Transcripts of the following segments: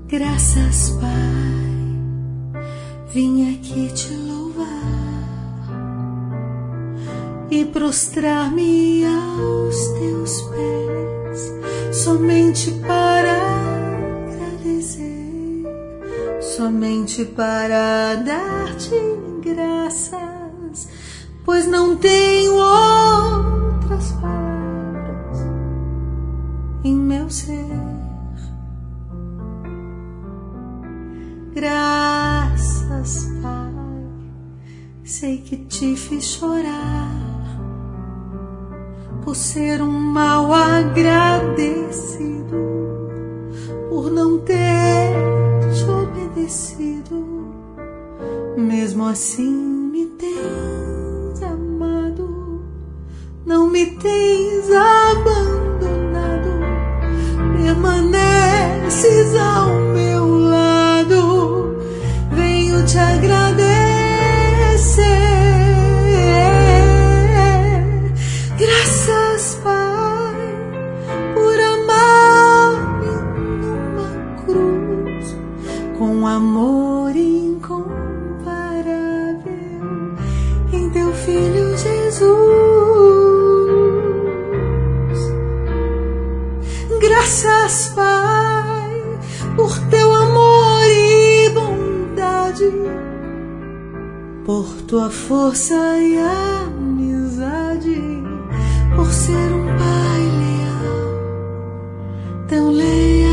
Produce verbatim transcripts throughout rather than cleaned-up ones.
Graças, Pai, vim aqui te louvar e prostrar-me aos teus pés, somente para agradecer, somente para dar-te graças, pois não tenho outras palavras em meu ser. Graças, Pai, sei que te fiz chorar por ser um mal agradecido, por não ter te obedecido. Mesmo assim me tens amado, não me tens abandonado, permaneces ao meu lado. Venho te agradecer. Graças, Pai, por amar-me numa cruz com amor incomparável em teu Filho Jesus. Graças, Pai, por teu amor e bondade, por tua força e amizade, por ser um Pai leal, tão leal.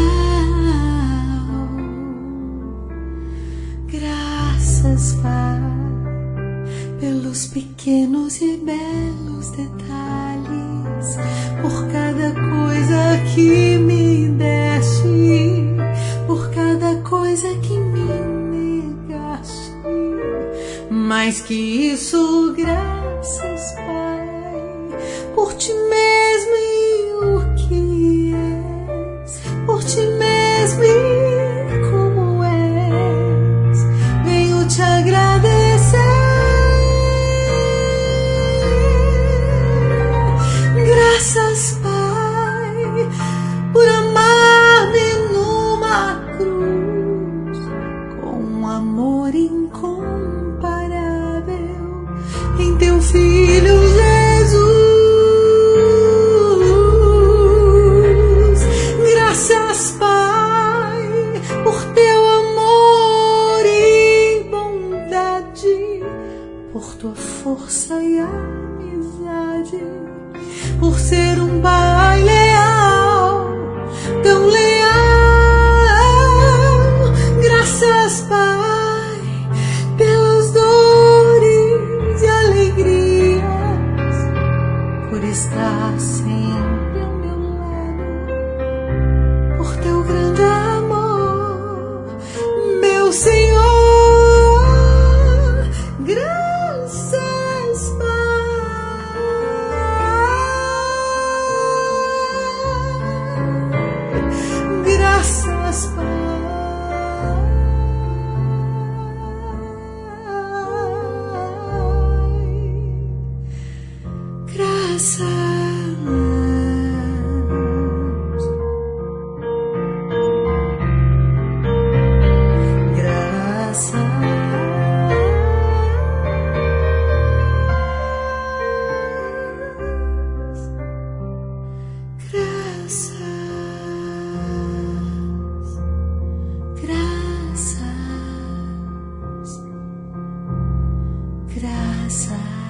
Graças, Pai, pelos pequenos e belos detalhes, por cada coisa que me deste, por cada coisa que me negaste. Mais que isso, graças, Pai, por ti mesmo e o que és, por ti mesmo e como és, venho te agradecer. Graças, Pai, por amar-me numa cruz com amor incomparável em teu Filho Jesus. Graças, Pai, por teu amor e bondade, por tua força e amizade, por ser um Pai leal, tão leal. Graças, Pai, pelas dores e alegrias, por estar sempre ao meu lado, por teu grande amor, meu Senhor. Graças, Pai. Graças, Pai. Graças. Graças, graças.